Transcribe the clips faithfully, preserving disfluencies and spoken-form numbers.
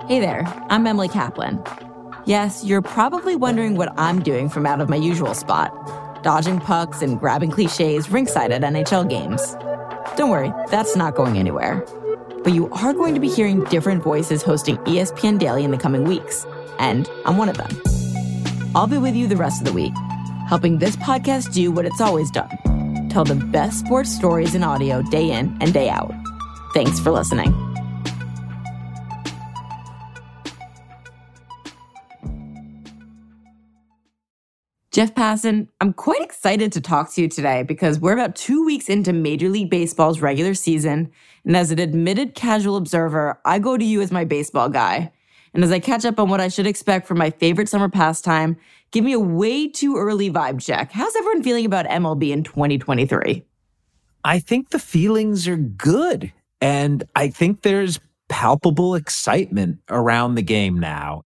Hey there, I'm Emily Kaplan. Yes, you're probably wondering what I'm doing from out of my usual spot, dodging pucks and grabbing cliches ringside at N H L games. Don't worry, that's not going anywhere. But you are going to be hearing different voices hosting E S P N Daily in the coming weeks, and I'm one of them. I'll be with you the rest of the week, helping this podcast do what it's always done, tell the best sports stories in audio day in and day out. Thanks for listening. Jeff Passan, I'm quite excited to talk to you today because we're about two weeks into Major League Baseball's regular season, and as an admitted casual observer, I go to you as my baseball guy. And as I catch up on what I should expect from my favorite summer pastime, give me a way too early vibe check. How's everyone feeling about M L B in twenty twenty-three? I think the feelings are good, and I think there's palpable excitement around the game now.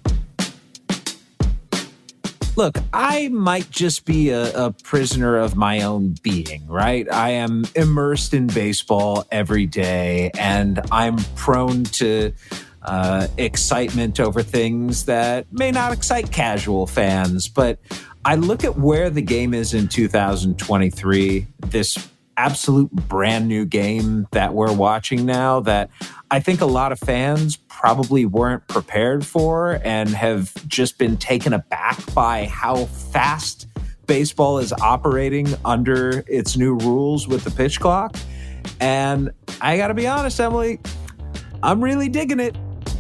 Look, I might just be a, a prisoner of my own being, right? I am immersed in baseball every day, and I'm prone to uh, excitement over things that may not excite casual fans. But I look at where the game is in two thousand twenty-three, this absolute brand new game that we're watching now that I think a lot of fans probably weren't prepared for and have just been taken aback by how fast baseball is operating under its new rules with the pitch clock. And I got to be honest, Emily, I'm really digging it.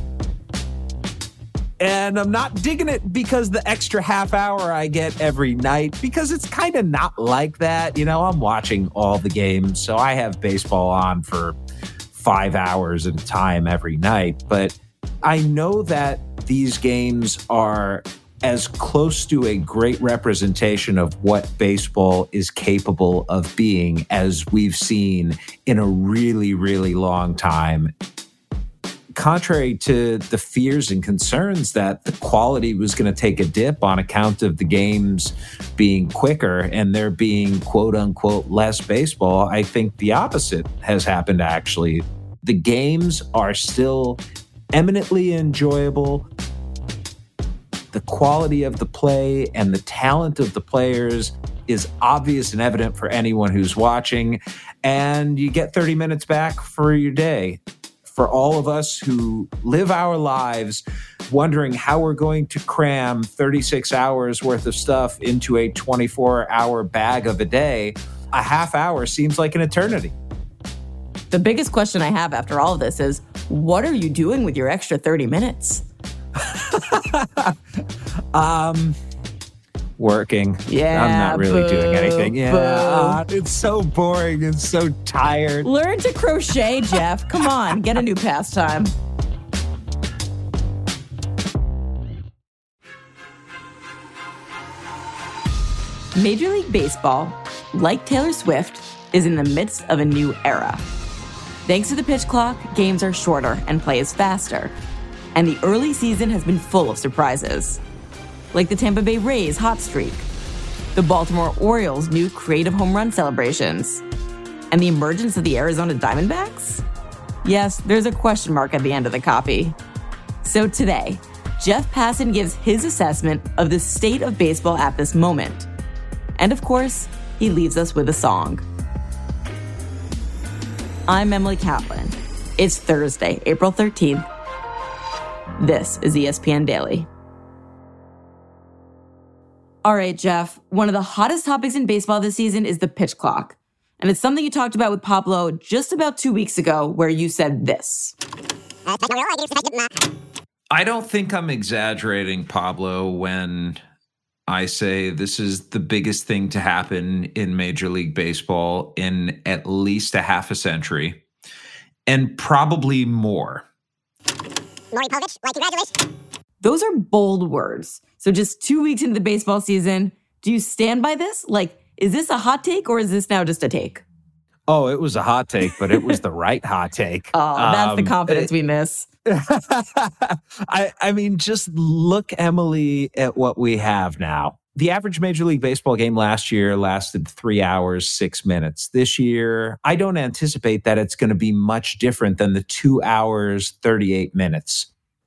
And I'm not digging it because the extra half hour I get every night, because it's kind of not like that. You know, I'm watching all the games, so I have baseball on for five hours at a time every night. But I know that these games are as close to a great representation of what baseball is capable of being as we've seen in a really, really long time. Contrary to the fears and concerns that the quality was going to take a dip on account of the games being quicker and there being quote unquote less baseball, I think the opposite has happened actually. The games are still eminently enjoyable. The quality of the play and the talent of the players is obvious and evident for anyone who's watching, and you get thirty minutes back for your day. For all of us who live our lives wondering how we're going to cram thirty-six hours worth of stuff into a twenty-four hour bag of a day, a half hour seems like an eternity. The biggest question I have after all of this is, what are you doing with your extra thirty minutes? um... Working. Yeah, I'm not really boo, doing anything. Yeah, boo. uh, it's so boring and so tired. Learn to crochet, Jeff. Come on, get a new pastime. Major League Baseball, like Taylor Swift, is in the midst of a new era. Thanks to the pitch clock, games are shorter and play is faster. And the early season has been full of surprises, like the Tampa Bay Rays hot streak, the Baltimore Orioles' new creative home run celebrations, and the emergence of the Arizona Diamondbacks? Yes, there's a question mark at the end of the copy. So today, Jeff Passan gives his assessment of the state of baseball at this moment. And of course, he leaves us with a song. I'm Emily Kaplan. It's Thursday, April thirteenth. This is E S P N Daily. All right, Jeff, one of the hottest topics in baseball this season is the pitch clock. And it's something you talked about with Pablo just about two weeks ago, where you said this. I don't think I'm exaggerating, Pablo, when I say this is the biggest thing to happen in Major League Baseball in at least a half a century, and probably more. Maury Povich, like congratulations. Those are bold words. So just two weeks into the baseball season, do you stand by this? Like, is this a hot take or is this now just a take? Oh, it was a hot take, but it was the right hot take. Oh, that's um, the confidence it, we miss. I, I mean, just look, Emily, at what we have now. The average Major League Baseball game last year lasted three hours, six minutes. This year, I don't anticipate that it's going to be much different than the two hours, thirty-eight minutes.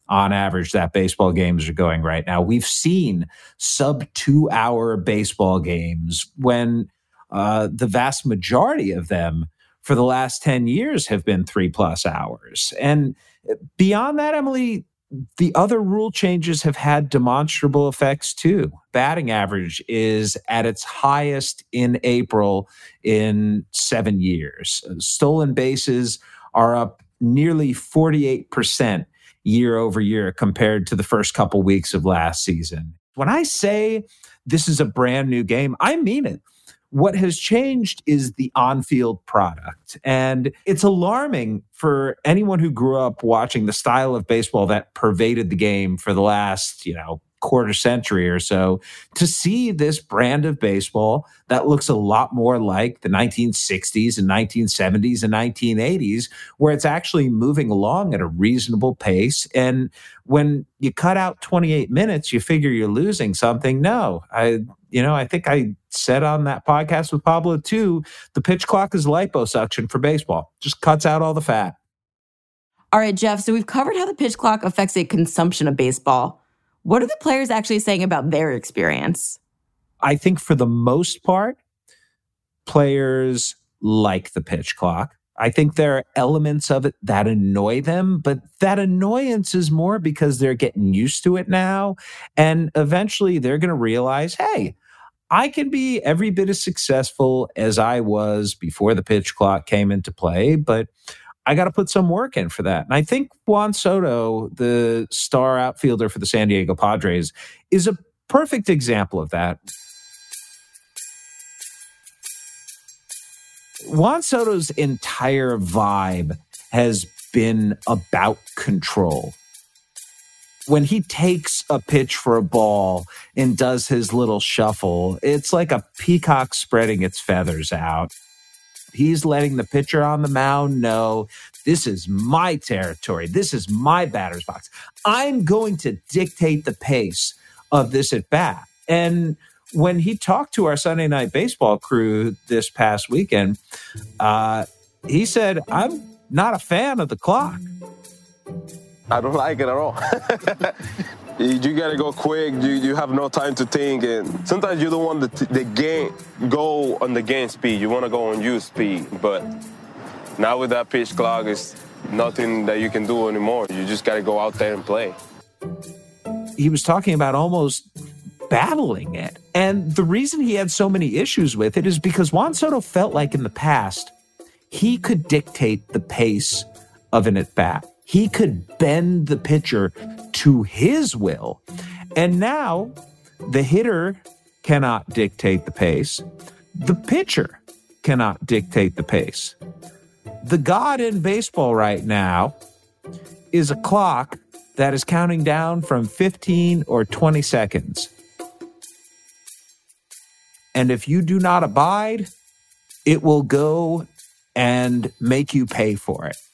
on average that baseball games are going right now. We've seen sub two hour baseball games when uh, the vast majority of them for the last ten years have been three plus hours. And beyond that, Emily, the other rule changes have had demonstrable effects too. Batting average is at its highest in April in seven years. Stolen bases are up nearly forty-eight percent year over year compared to the first couple weeks of last season. When I say this is a brand new game, I mean it. What has changed is the on-field product. And it's alarming for anyone who grew up watching the style of baseball that pervaded the game for the last, you know, quarter century or so, to see this brand of baseball that looks a lot more like the nineteen sixties and nineteen seventies and nineteen eighties, where it's actually moving along at a reasonable pace. And when you cut out twenty-eight minutes, you figure you're losing something. No, I, you know, I think I said on that podcast with Pablo too, the pitch clock is liposuction for baseball. Just cuts out all the fat. All right, Jeff, so we've covered how the pitch clock affects the consumption of baseball. What are the players actually saying about their experience? I think for the most part, players like the pitch clock. I think there are elements of it that annoy them, but that annoyance is more because they're getting used to it now. And eventually they're going to realize, hey, I can be every bit as successful as I was before the pitch clock came into play, but I got to put some work in for that. And I think Juan Soto, the star outfielder for the San Diego Padres, is a perfect example of that. Juan Soto's entire vibe has been about control. When he takes a pitch for a ball and does his little shuffle, it's like a peacock spreading its feathers out. He's letting the pitcher on the mound know, this is my territory. This is my batter's box. I'm going to dictate the pace of this at bat. And when he talked to our Sunday Night Baseball crew this past weekend, uh, he said, I'm not a fan of the clock. I don't like it at all. You got to go quick. You, you have no time to think. And sometimes you don't want the, the game go on the game speed. You want to go on your speed. But now with that pitch clock, it's nothing that you can do anymore. You just got to go out there and play. He was talking about almost battling it. And the reason he had so many issues with it is because Juan Soto felt like in the past, he could dictate the pace of an at-bat. He could bend the pitcher to his will. And now the hitter cannot dictate the pace. The pitcher cannot dictate the pace. The god in baseball right now is a clock that is counting down from fifteen or twenty seconds. And if you do not abide, it will go and make you pay for it.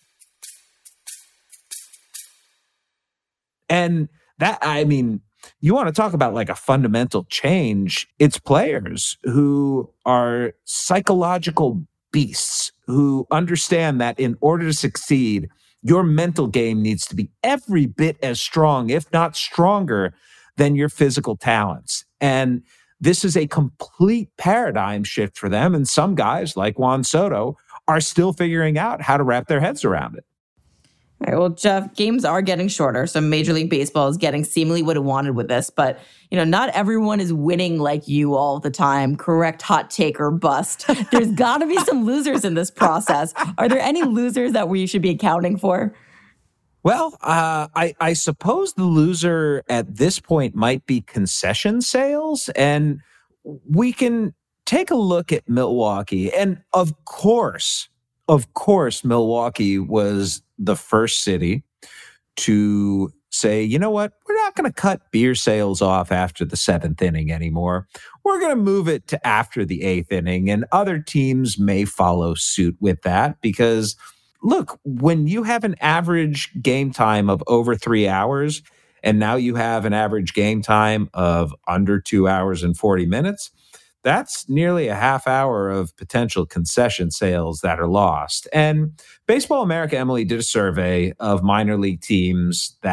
And that, I mean, you want to talk about like a fundamental change. It's players who are psychological beasts who understand that in order to succeed, your mental game needs to be every bit as strong, if not stronger, than your physical talents. And this is a complete paradigm shift for them. And some guys like Juan Soto are still figuring out how to wrap their heads around it. All right, well, Jeff, games are getting shorter, so Major League Baseball is getting seemingly what it wanted with this. But, you know, not everyone is winning like you all the time. Correct hot take or bust. There's got to be some losers in this process. Are there any losers that we should be accounting for? Well, uh, I, I suppose the loser at this point might be concession sales. And we can take a look at Milwaukee. And of course, of course, Milwaukee was the first city to say, you know what, we're not going to cut beer sales off after the seventh inning anymore. We're going to move it to after the eighth inning. And other teams may follow suit with that because, look, when you have an average game time of over three hours, and now you have an average game time of under two hours and forty minutes, that's nearly a half hour of potential concession sales that are lost. And Baseball America, Emily, did a survey of minor league teams that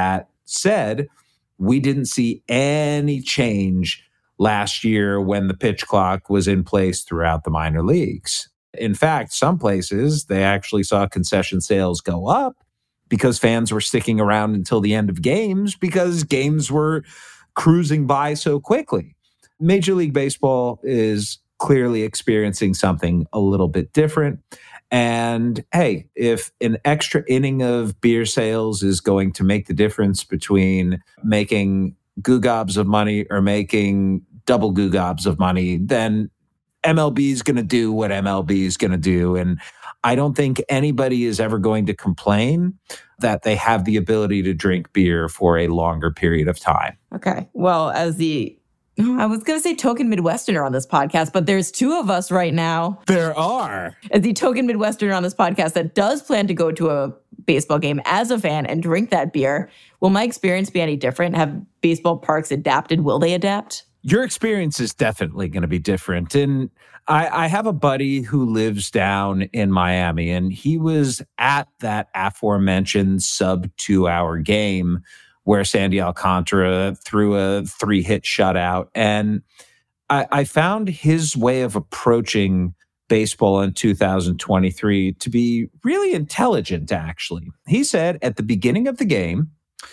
said, we didn't see any change last year when the pitch clock was in place throughout the minor leagues. In fact, some places, they actually saw concession sales go up because fans were sticking around until the end of games because games were cruising by so quickly. Major League Baseball is clearly experiencing something a little bit different. And hey, if an extra inning of beer sales is going to make the difference between making goo gobs of money or making double goo gobs of money, then M L B is going to do what M L B is going to do. And I don't think anybody is ever going to complain that they have the ability to drink beer for a longer period of time. Okay. Well, as the, I was going to say token Midwesterner on this podcast, but there's two of us right now. There are. As the token Midwesterner on this podcast that does plan to go to a baseball game as a fan and drink that beer, will my experience be any different? Have baseball parks adapted? Will they adapt? Your experience is definitely going to be different. And I, I have a buddy who lives down in Miami, and he was at that aforementioned sub two hour game where Sandy Alcantara threw a three hit shutout. And I, I found his way of approaching baseball in two thousand twenty-three to be really intelligent, actually. He said at the beginning of the game,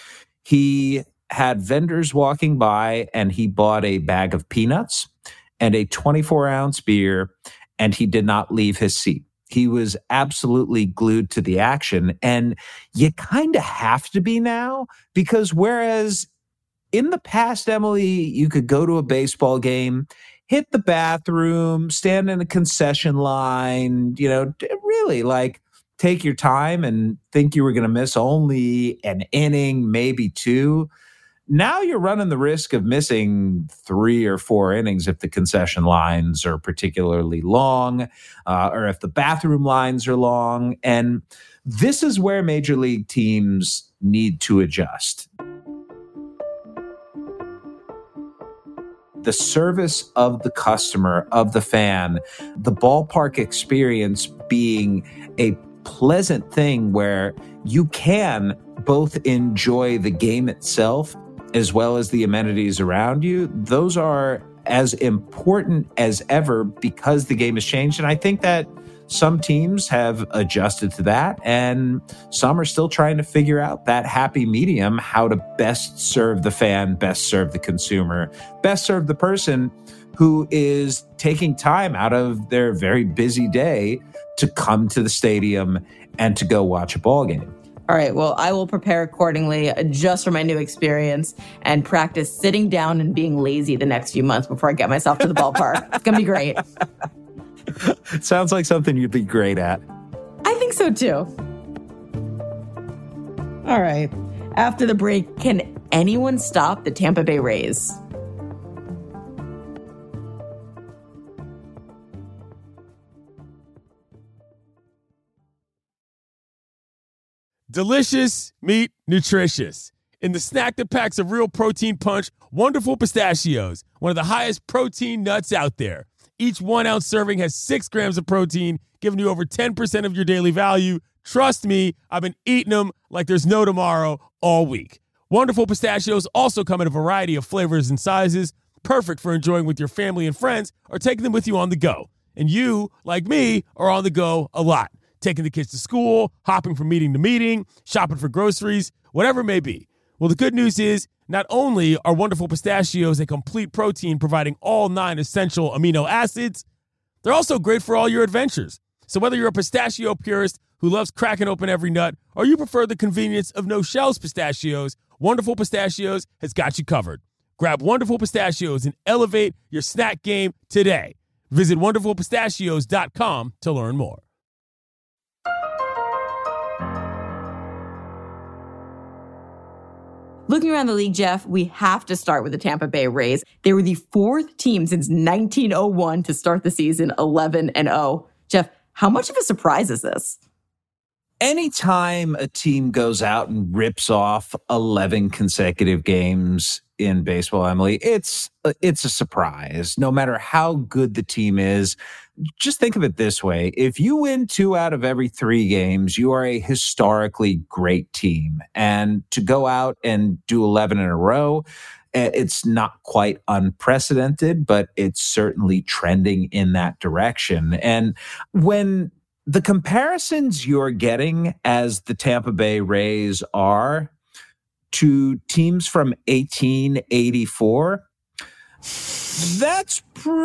he had vendors walking by and he bought a bag of peanuts and a twenty-four ounce beer, and he did not leave his seat. He was absolutely glued to the action. And you kind of have to be now, because whereas in the past, Emily, you could go to a baseball game, hit the bathroom, stand in a concession line, you know, really like take your time and think you were going to miss only an inning, maybe two. Now you're running the risk of missing three or four innings if the concession lines are particularly long, uh, or if the bathroom lines are long. And this is where major league teams need to adjust. The service of the customer, of the fan, the ballpark experience being a pleasant thing where you can both enjoy the game itself as well as the amenities around you, those are as important as ever because the game has changed. And I think that some teams have adjusted to that, and some are still trying to figure out that happy medium, how to best serve the fan, best serve the consumer, best serve the person who is taking time out of their very busy day to come to the stadium and to go watch a ball game. All right, well, I will prepare accordingly just for my new experience and practice sitting down and being lazy the next few months before I get myself to the ballpark. It's going to be great. Sounds like something you'd be great at. I think so, too. All right. After the break, can anyone stop the Tampa Bay Rays? Delicious meet nutritious. In the snack that packs a real protein punch, Wonderful Pistachios, one of the highest protein nuts out there. Each one-ounce serving has six grams of protein, giving you over ten percent of your daily value. Trust me, I've been eating them like there's no tomorrow all week. Wonderful Pistachios also come in a variety of flavors and sizes, perfect for enjoying with your family and friends or taking them with you on the go. And you, like me, are on the go a lot. Taking the kids to school, hopping from meeting to meeting, shopping for groceries, whatever it may be. Well, the good news is not only are Wonderful Pistachios a complete protein providing all nine essential amino acids, they're also great for all your adventures. So whether you're a pistachio purist who loves cracking open every nut or you prefer the convenience of no-shells pistachios, Wonderful Pistachios has got you covered. Grab Wonderful Pistachios and elevate your snack game today. Visit wonderful pistachios dot com to learn more. Looking around the league, Jeff, we have to start with the Tampa Bay Rays. They were the fourth team since nineteen oh one to start the season eleven and oh. Jeff, how much of a surprise is this? Anytime a team goes out and rips off eleven consecutive games in baseball, Emily, it's it's a surprise. No matter how good the team is, just think of it this way. If you win two out of every three games, you are a historically great team. And to go out and do eleven in a row, it's not quite unprecedented, but it's certainly trending in that direction. And when the comparisons you're getting as the Tampa Bay Rays are to teams from eighteen eighty-four, that's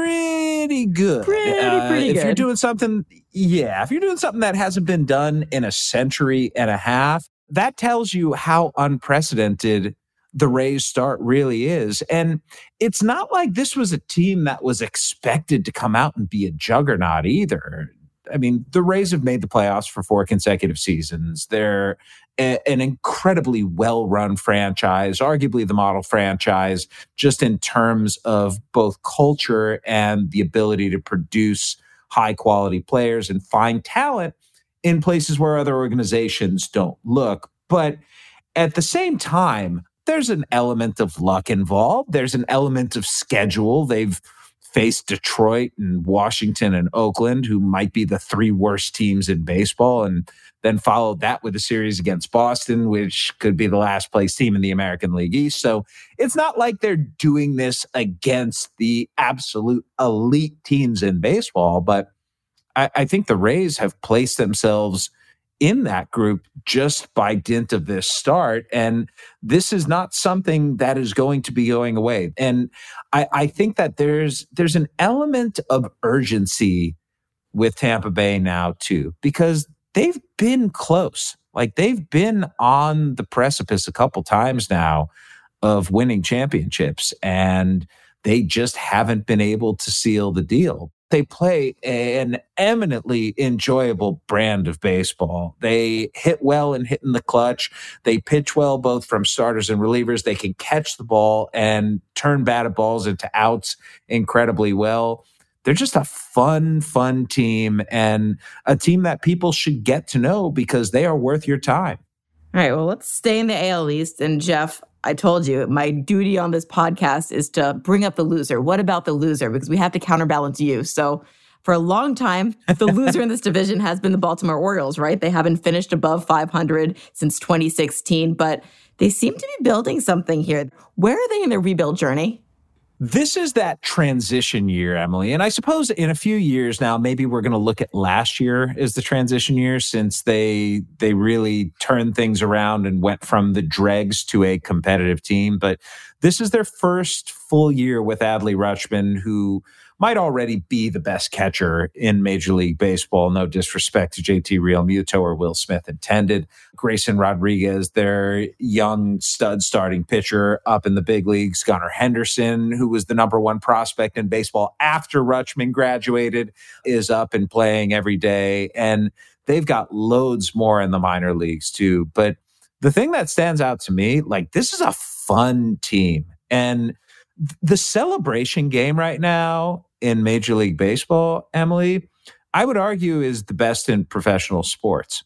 pretty good. Pretty, uh, pretty if good. you're doing something, yeah, if you're doing something that hasn't been done in a century and a half, that tells you how unprecedented the Rays start really is. And it's not like this was a team that was expected to come out and be a juggernaut either. I mean, the Rays have made the playoffs for four consecutive seasons. They're a, an incredibly well-run franchise, arguably the model franchise, just in terms of both culture and the ability to produce high-quality players and find talent in places where other organizations don't look. But at the same time, there's an element of luck involved. There's an element of schedule. They've faced Detroit and Washington and Oakland, who might be the three worst teams in baseball, and then followed that with a series against Boston, which could be the last place team in the American League East. So it's not like they're doing this against the absolute elite teams in baseball, but I, I think the Rays have placed themselves in that group just by dint of this start. And this is not something that is going to be going away. And I, I think that there's there's an element of urgency with Tampa Bay now too, because they've been close. Like they've been on the precipice a couple times now of winning championships, and they just haven't been able to seal the deal. They play an eminently enjoyable brand of baseball. They hit well and hit in the clutch. They pitch well, both from starters and relievers. They can catch the ball and turn batted balls into outs incredibly well. They're just a fun, fun team, and a team that people should get to know because they are worth your time. All right, well, let's stay in the A L East. And Jeff, I told you, my duty on this podcast is to bring up the loser. What about the loser? Because we have to counterbalance you. So for a long time, the loser in this division has been the Baltimore Orioles, right? They haven't finished above five hundred since twenty sixteen, but they seem to be building something here. Where are they in their rebuild journey? This is that transition year, Emily. And I suppose in a few years now, maybe we're going to look at last year as the transition year, since they they really turned things around and went from the dregs to a competitive team. But this is their first full year with Adley Rutschman, who might already be the best catcher in Major League Baseball. No disrespect to J T Realmuto or Will Smith intended. Grayson Rodriguez, their young stud starting pitcher up in the big leagues. Gunnar Henderson, who was the number one prospect in baseball after Rutschman graduated, is up and playing every day. And they've got loads more in the minor leagues too. But the thing that stands out to me, like, this is a fun team. And the celebration game right now in Major League Baseball, Emily, I would argue is the best in professional sports.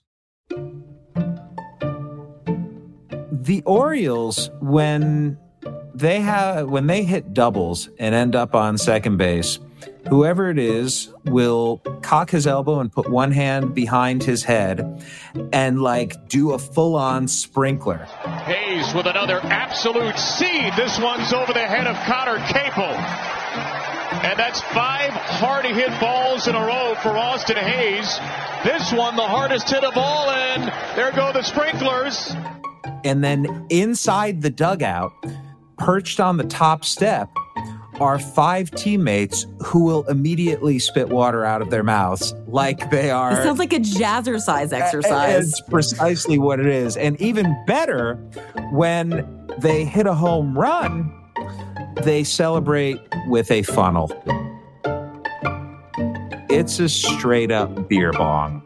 The Orioles, when they have when they hit doubles and end up on second base, whoever it is will cock his elbow and put one hand behind his head and like do a full-on sprinkler. Hayes with another absolute seed. This one's over the head of Connor Capel. And that's five hard-hit balls in a row for Austin Hayes. This one, the hardest hit of all, and there go the sprinklers. And then inside the dugout, perched on the top step, are five teammates who will immediately spit water out of their mouths like they are. It sounds like a jazzercise exercise. It's precisely what it is. And even better, when they hit a home run, they celebrate with a funnel. It's a straight up beer bong.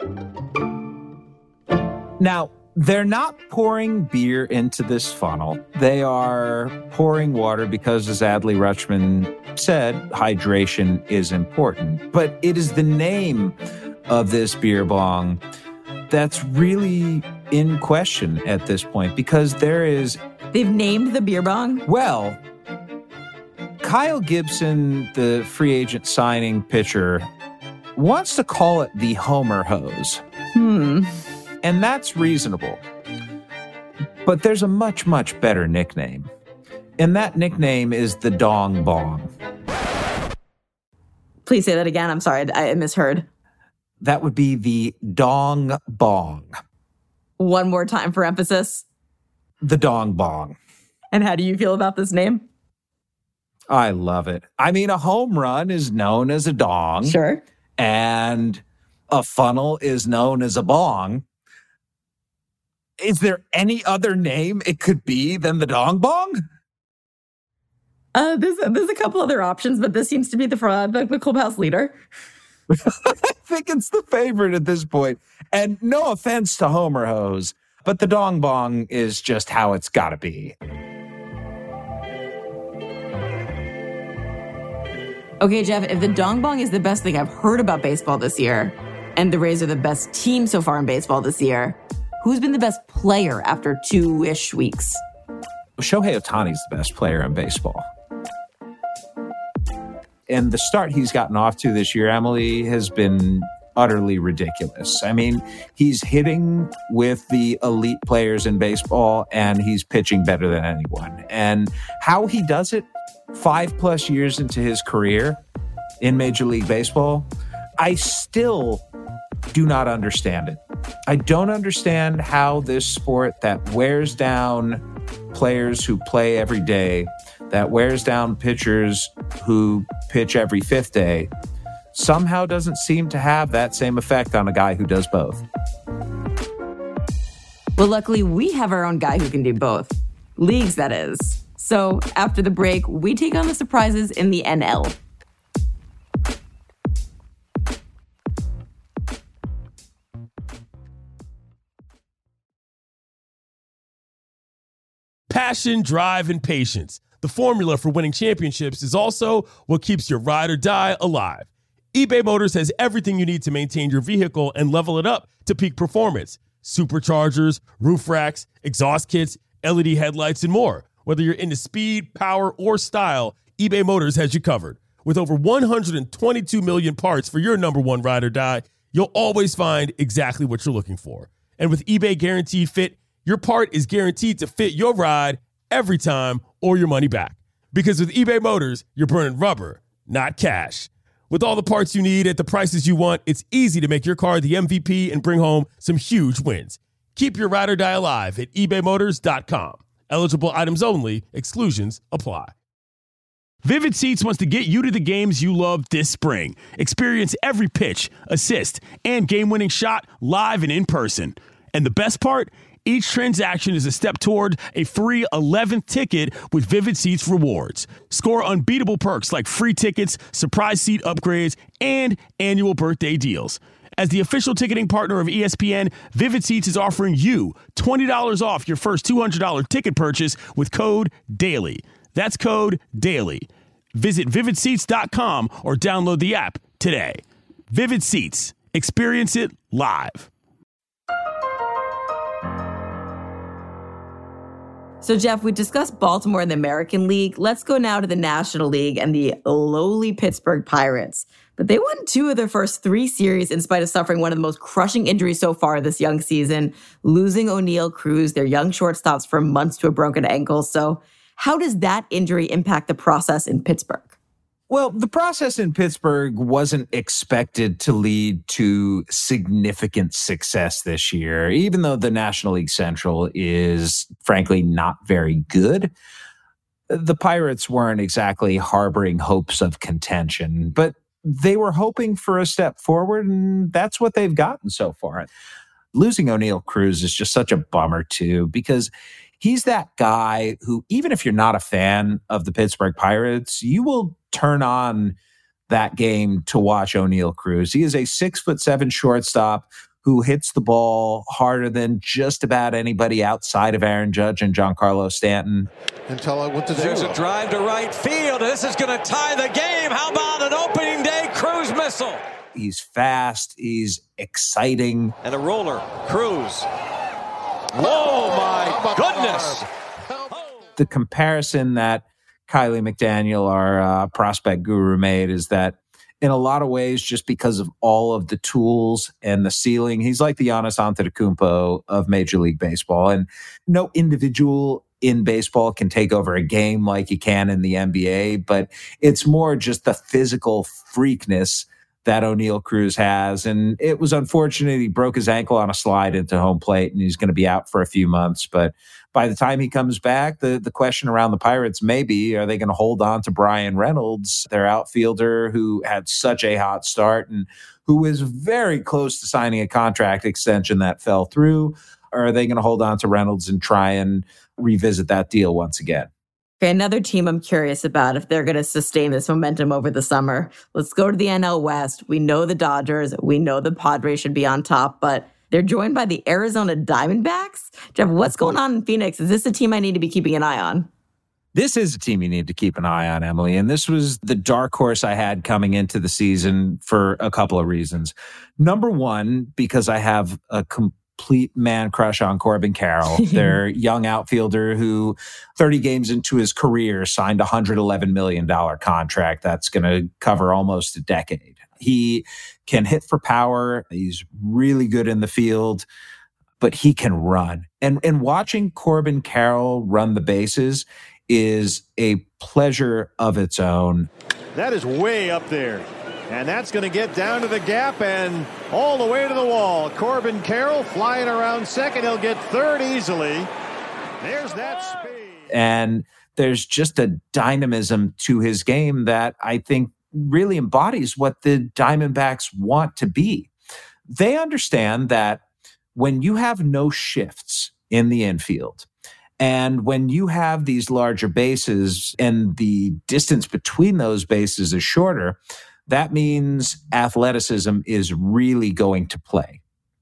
Now, they're not pouring beer into this funnel. They are pouring water because, as Adley Rutschman said, hydration is important. But it is the name of this beer bong that's really in question at this point, because there is... They've named the beer bong? Well, Kyle Gibson, the free agent signing pitcher, wants to call it the Homer hose. Hmm. And that's reasonable. But there's a much, much better nickname. And that nickname is the Dong Bong. Please say that again. I'm sorry, I misheard. That would be the Dong Bong. One more time for emphasis. The Dong Bong. And how do you feel about this name? I love it. I mean, a home run is known as a dong. Sure. And a funnel is known as a bong. Is there any other name it could be than the Dong Bong? Uh, there's, there's a couple other options, but this seems to be the, the, the clubhouse leader. I think it's the favorite at this point. And no offense to Homer Hose, but the Dong Bong is just how it's got to be. Okay, Jeff, if the Dong Bong is the best thing I've heard about baseball this year, and the Rays are the best team so far in baseball this year, who's been the best player after two-ish weeks? Shohei Ohtani's the best player in baseball. And the start he's gotten off to this year, Emily, has been utterly ridiculous. I mean, he's hitting with the elite players in baseball, and he's pitching better than anyone. And how he does it five plus years into his career in Major League Baseball, I still do not understand it. I don't understand how this sport that wears down players who play every day, that wears down pitchers who pitch every fifth day, somehow doesn't seem to have that same effect on a guy who does both. Well, luckily, we have our own guy who can do both. Leagues, that is. So after the break, we take on the surprises in the N L. Passion, drive, and patience. The formula for winning championships is also what keeps your ride or die alive. eBay Motors has everything you need to maintain your vehicle and level it up to peak performance. Superchargers, roof racks, exhaust kits, L E D headlights, and more. Whether you're into speed, power, or style, eBay Motors has you covered. With over one hundred twenty-two million parts for your number one ride or die, you'll always find exactly what you're looking for. And with eBay Guaranteed Fit, your part is guaranteed to fit your ride every time or your money back. Because with eBay Motors, you're burning rubber, not cash. With all the parts you need at the prices you want, it's easy to make your car the M V P and bring home some huge wins. Keep your ride or die alive at ebay motors dot com. Eligible items only. Exclusions apply. Vivid Seats wants to get you to the games you love this spring. Experience every pitch, assist, and game-winning shot live and in person. And the best part? Each transaction is a step toward a free eleventh ticket with Vivid Seats rewards. Score unbeatable perks like free tickets, surprise seat upgrades, and annual birthday deals. As the official ticketing partner of E S P N, Vivid Seats is offering you twenty dollars off your first two hundred dollars ticket purchase with code DAILY. That's code DAILY. Visit vivid seats dot com or download the app today. Vivid Seats. Experience it live. So, Jeff, we discussed Baltimore in the American League. Let's go now to the National League and the lowly Pittsburgh Pirates. But they won two of their first three series in spite of suffering one of the most crushing injuries so far this young season, losing O'Neal Cruz, their young shortstops, for months to a broken ankle. So how does that injury impact the process in Pittsburgh? Well, the process in Pittsburgh wasn't expected to lead to significant success this year, even though the National League Central is, frankly, not very good. The Pirates weren't exactly harboring hopes of contention, but they were hoping for a step forward, and that's what they've gotten so far. Losing O'Neal Cruz is just such a bummer, too, because he's that guy who, even if you're not a fan of the Pittsburgh Pirates, you will turn on that game to watch O'Neal Cruz. He is a six foot seven shortstop who hits the ball harder than just about anybody outside of Aaron Judge and Giancarlo Stanton. Until I went to There's zero. a drive to right field. This is going to tie the game. How about an opening day Cruz missile? He's fast. He's exciting. And a roller. Cruz. Whoa, my goodness. The comparison that Kiley McDaniel, our uh, prospect guru, made is that in a lot of ways just because of all of the tools and the ceiling. He's like the Giannis Antetokounmpo of Major League Baseball. And no individual in baseball can take over a game like you can in the N B A, but it's more just the physical freakness that O'Neal Cruz has. And it was unfortunate he broke his ankle on a slide into home plate, and he's going to be out for a few months. But by the time he comes back, the, the question around the Pirates may be, are they going to hold on to Brian Reynolds, their outfielder who had such a hot start and who was very close to signing a contract extension that fell through? Or are they going to hold on to Reynolds and try and revisit that deal once again? Okay, another team I'm curious about if they're going to sustain this momentum over the summer. Let's go to the N L West. We know the Dodgers. We know the Padres should be on top, but they're joined by the Arizona Diamondbacks. Jeff, what's going on in Phoenix? Is this a team I need to be keeping an eye on? This is a team you need to keep an eye on, Emily. And this was the dark horse I had coming into the season for a couple of reasons. Number one, because I have a complete complete man crush on Corbin Carroll, their young outfielder who thirty games into his career signed a one hundred eleven million dollars contract that's going to cover almost a decade. He can hit for power. He's really good in the field, but he can run. And, and watching Corbin Carroll run the bases is a pleasure of its own. That is way up there. And that's going to get down to the gap and all the way to the wall. Corbin Carroll flying around second. He'll get third easily. There's that speed. And there's just a dynamism to his game that I think really embodies what the Diamondbacks want to be. They understand that when you have no shifts in the infield, and when you have these larger bases and the distance between those bases is shorter, that means athleticism is really going to play.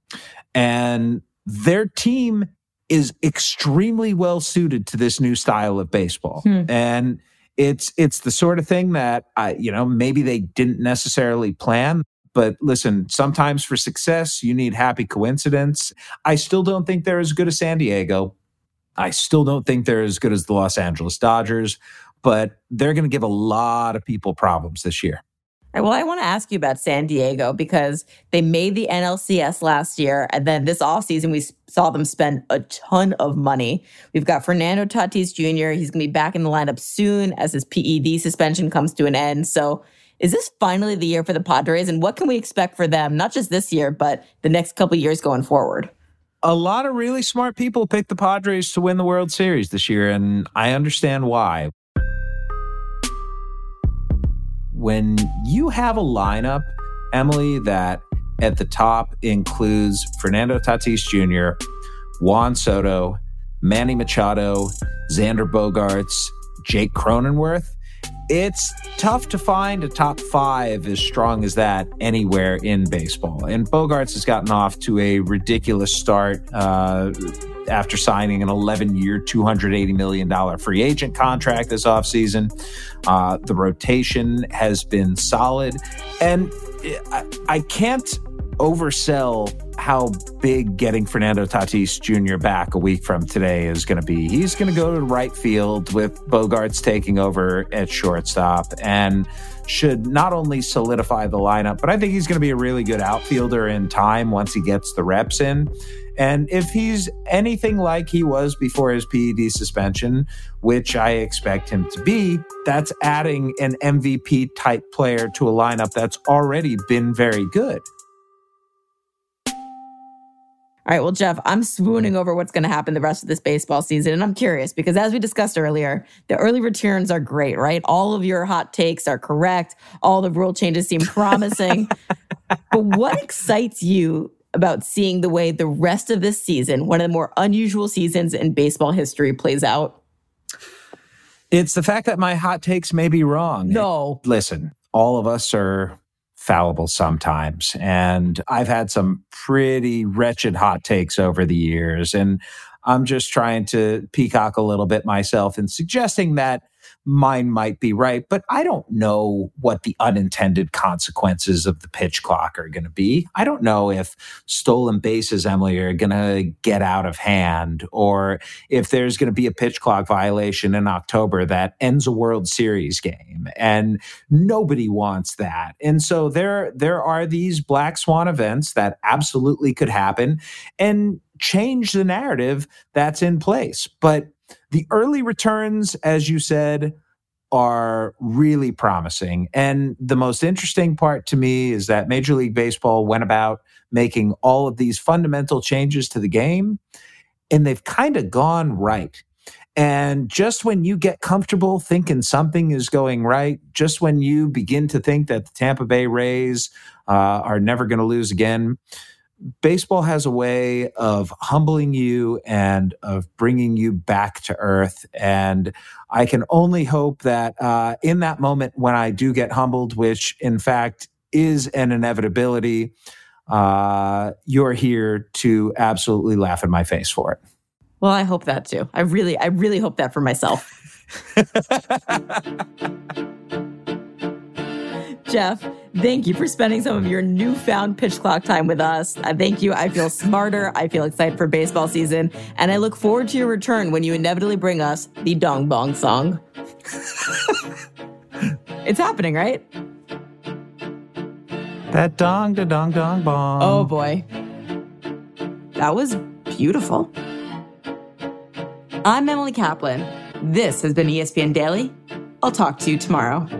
And their team is extremely well suited to this new style of baseball. Hmm. And it's it's the sort of thing that, I, you know, maybe they didn't necessarily plan. But listen, sometimes for success, you need happy coincidence. I still don't think they're as good as San Diego. I still don't think they're as good as the Los Angeles Dodgers. But they're going to give a lot of people problems this year. Well, I want to ask you about San Diego because they made the N L C S last year. And then this offseason, we saw them spend a ton of money. We've got Fernando Tatis Junior He's going to be back in the lineup soon as his P E D suspension comes to an end. So is this finally the year for the Padres? And what can we expect for them, not just this year, but the next couple of years going forward? A lot of really smart people picked the Padres to win the World Series this year, and I understand why. When you have a lineup, Emily, that at the top includes Fernando Tatis Junior, Juan Soto, Manny Machado, Xander Bogaerts, Jake Cronenworth, it's tough to find a top five as strong as that anywhere in baseball. And Bogaerts has gotten off to a ridiculous start uh, after signing an eleven-year, two hundred eighty million dollars free agent contract this offseason. Uh, the rotation has been solid. And I, I can't oversell how big getting Fernando Tatis Junior back a week from today is going to be. He's going to go to right field with Bogaerts taking over at shortstop and should not only solidify the lineup, but I think he's going to be a really good outfielder in time once he gets the reps in. And if he's anything like he was before his P E D suspension, which I expect him to be, that's adding an M V P-type player to a lineup that's already been very good. All right, well, Jeff, I'm swooning over what's going to happen the rest of this baseball season. And I'm curious because as we discussed earlier, the early returns are great, right? All of your hot takes are correct. All the rule changes seem promising. But what excites you about seeing the way the rest of this season, one of the more unusual seasons in baseball history, plays out? It's the fact that my hot takes may be wrong. No. Listen, all of us are fallible sometimes. And I've had some pretty wretched hot takes over the years. And I'm just trying to peacock a little bit myself and suggesting that mine might be right, but I don't know what the unintended consequences of the pitch clock are going to be. I don't know if stolen bases, Emily, are going to get out of hand, or if there's going to be a pitch clock violation in October that ends a World Series game. And nobody wants that. And so there, there are these black swan events that absolutely could happen and change the narrative that's in place. But the early returns, as you said, are really promising. And the most interesting part to me is that Major League Baseball went about making all of these fundamental changes to the game, and they've kind of gone right. And just when you get comfortable thinking something is going right, just when you begin to think that the Tampa Bay Rays uh, are never going to lose again, baseball has a way of humbling you and of bringing you back to earth. And I can only hope that uh, in that moment when I do get humbled, which in fact is an inevitability, uh, you're here to absolutely laugh in my face for it. Well, I hope that too. I really, I really hope that for myself. Jeff, thank you for spending some of your newfound pitch clock time with us. Uh, thank you. I feel smarter. I feel excited for baseball season. And I look forward to your return when you inevitably bring us the Dong Bong song. It's happening, right? That dong, da dong, dong, bong. Oh, boy. That was beautiful. I'm Emily Kaplan. This has been E S P N Daily. I'll talk to you tomorrow.